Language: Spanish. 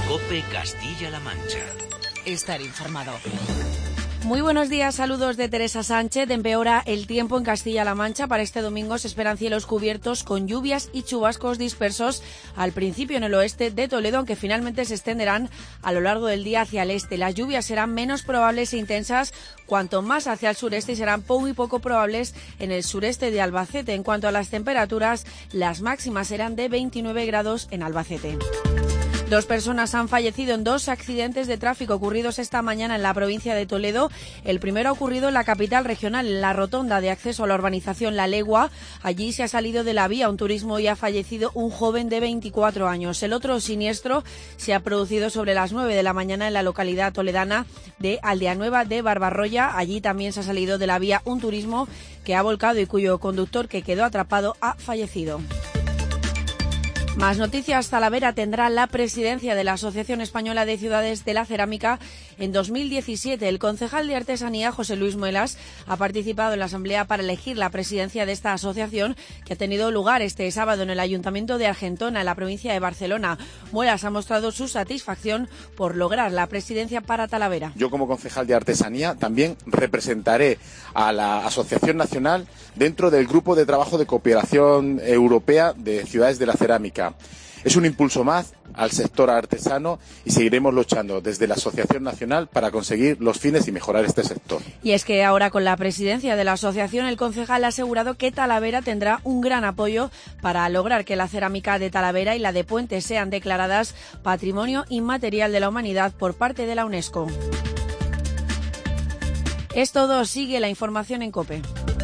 COPE Castilla-La Mancha. Estar informado. Muy buenos días, saludos de Teresa Sánchez. Empeora el tiempo en Castilla-La Mancha. Para este domingo se esperan cielos cubiertos con lluvias y chubascos dispersos al principio en el oeste de Toledo, aunque finalmente se extenderán a lo largo del día hacia el este. Las lluvias serán menos probables e intensas cuanto más hacia el sureste y serán muy poco probables en el sureste de Albacete. En cuanto a las temperaturas, las máximas serán de 29 grados en Albacete. 2 personas han fallecido en 2 accidentes de tráfico ocurridos esta mañana en la provincia de Toledo. El primero ha ocurrido en la capital regional, en la rotonda de acceso a la urbanización La Legua. Allí se ha salido de la vía un turismo y ha fallecido un joven de 24 años. El otro siniestro se ha producido sobre las 9 de la mañana en la localidad toledana de Aldeanueva de Barbarroya. Allí también se ha salido de la vía un turismo que ha volcado y cuyo conductor, que quedó atrapado, ha fallecido. Más noticias. Talavera tendrá la presidencia de la Asociación Española de Ciudades de la Cerámica en 2017. El concejal de Artesanía, José Luis Muelas, ha participado en la asamblea para elegir la presidencia de esta asociación, que ha tenido lugar este sábado en el Ayuntamiento de Argentona, en la provincia de Barcelona. Muelas ha mostrado su satisfacción por lograr la presidencia para Talavera. Yo, como concejal de Artesanía, también representaré a la Asociación Nacional dentro del Grupo de Trabajo de Cooperación Europea de Ciudades de la Cerámica. Es un impulso más al sector artesano y seguiremos luchando desde la Asociación Nacional para conseguir los fines y mejorar este sector. Y es que ahora, con la presidencia de la asociación, el concejal ha asegurado que Talavera tendrá un gran apoyo para lograr que la cerámica de Talavera y la de Puente sean declaradas Patrimonio Inmaterial de la Humanidad por parte de la UNESCO. Es todo. Sigue la información en COPE.